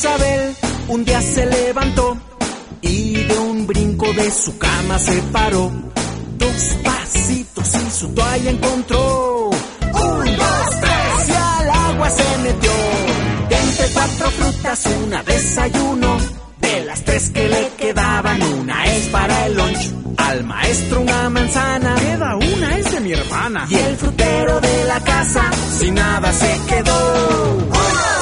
Isabel un día se levantó y de un brinco de su cama se paró. 2 pasitos y su toalla encontró. 1, 2, 3 y al agua se metió. De entre 4 frutas una desayuno. De las 3 que le quedaban, una es para el lunch. Al maestro una manzana, queda una, es de mi hermana. Y el frutero de la casa sin nada se quedó. 1,